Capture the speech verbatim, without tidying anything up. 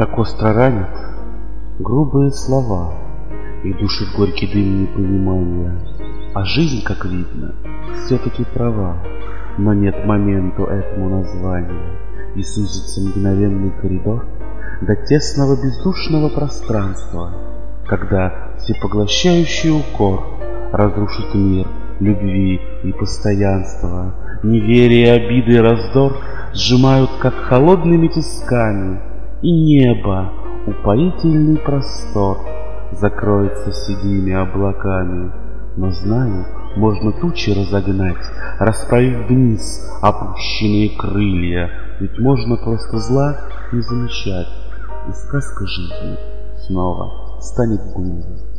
Так остро ранят грубые слова и душит горький дым непонимания. А жизнь, как видно, все-таки права, но нет моменту этому названия, и сузится мгновенный коридор до тесного бездушного пространства, когда всепоглощающий укор разрушит мир любви и постоянства. Неверие, обиды и раздор сжимают, как холодными тисками, и небо, упоительный простор, закроется седыми облаками. Но знаю, можно тучи разогнать, расправив вниз опущенные крылья, ведь можно просто зла не замечать, и сказка жизни снова станет былью.